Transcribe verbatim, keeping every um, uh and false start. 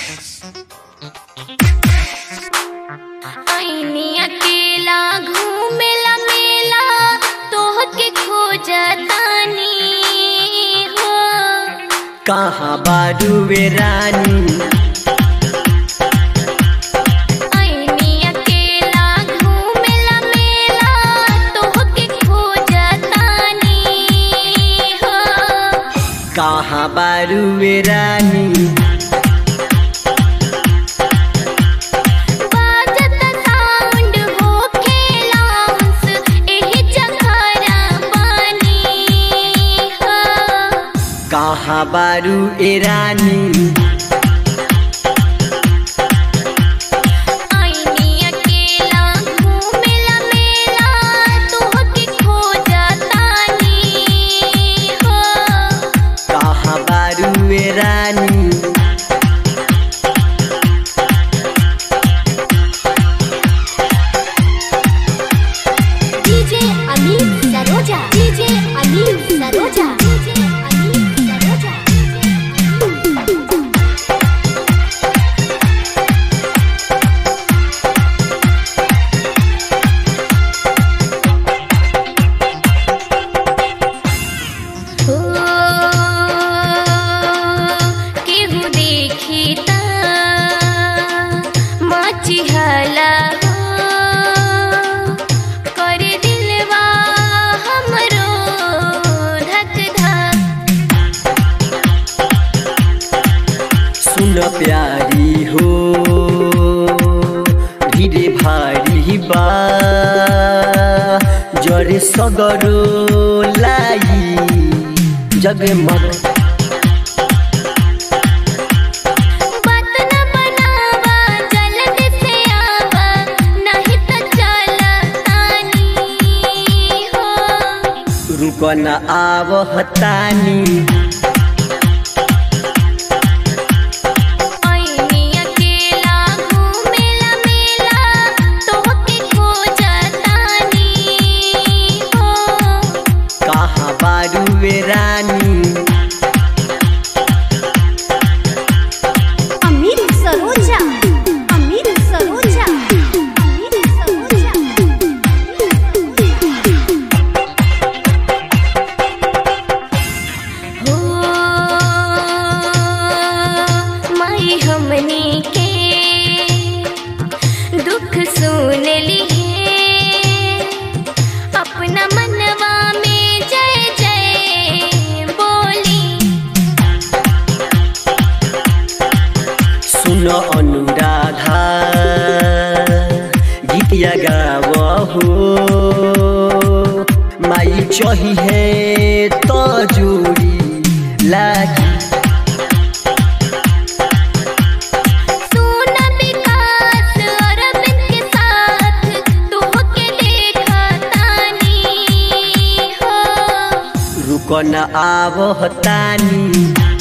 आईनी अकेला घूमेला मेला तोहके खोजतानी हो। कहाँ बारू वे रानी आईनी अकेला घूमेला मेला तोहके खोजतानी हो। कहाँ बारू वे रानी कहाँ बारू ए रानी आईनी अकेला घूमेला मेला तोहके खोजतानी हो। कहाँ बारू ए रानी DJ Amit Saroja DJ Amit Saroja DJ Amit Saroja हो केहू देखी ता माची हला हो कर दिलवा हमरो धक धक। सुन प्यारी हो धीरे भारी बा जरे सगरो लाई जगमग बात न बनावा जल्दी से आवा नहीं तो चलतानी हो। रुक न आवतानी आईनी अकेला घूमेला मेला तोहके खोजतानी हो। कहाँ बारू वे रानी अमित सरोजा अमित सरोजा अमित सरोजा हो माई हमनी के दुख सुन लिए अपना मनवा में जय जय बोली। सुन अनुराधा गीतिया गावहो माई चही है तो जोड़ी लागी सुन विकास अरविंद के साथ तोहके देखतानी हो। रुक न आवतानी